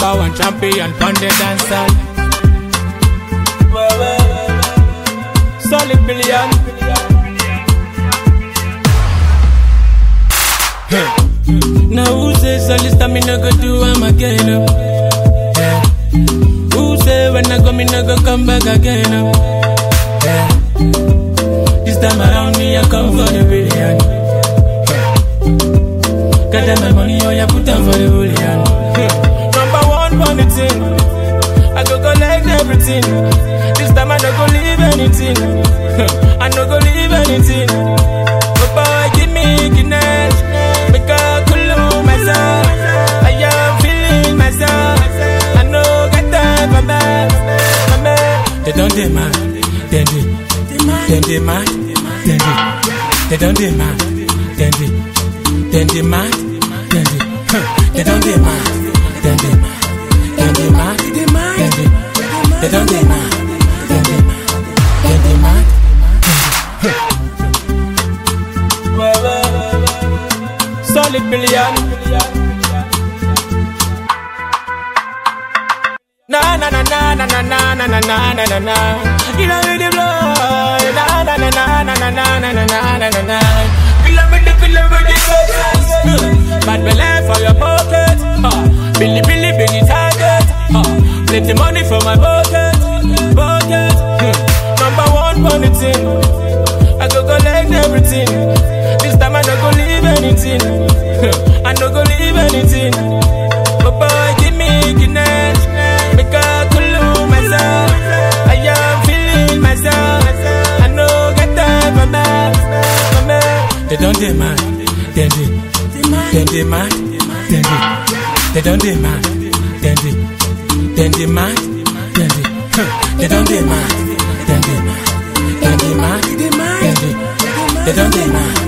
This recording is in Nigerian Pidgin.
number one champion on the dancehall. Solid billion. Now who says all this time me no go do am again? Yeah. Who say when I go me no go come back again? Yeah. This time around me I come for the billion. Got them my money, oh yeah, put them for the billion. Number one for the thing, I go collect everything. This time I don't go leave anything. I don't go leave anything. But boy, give me Guinness, make a cool myself. I am feeling myself. I know get time for me. They don't demand, then they mad, they don't demand, then they mad, they don't demand, then they mad, they don't demand, then they mad. Solid billion. Na na na na na na na na na na na na. You know me the blow. Na na na na na na na na na na na na. Feel me the focus. Bad belly for your pocket. Billy target. Plenty money for my pocket. Number one for the thing. I go collect everything. This time I don't go leave anything. I don't go leave anything. But boy, give me Guinness. Make a cool myself. I am feeling myself. I know get time for me. They don't demand, then they mad, they don't demand, then they mad, they don't demand, then they mad, they don't demand.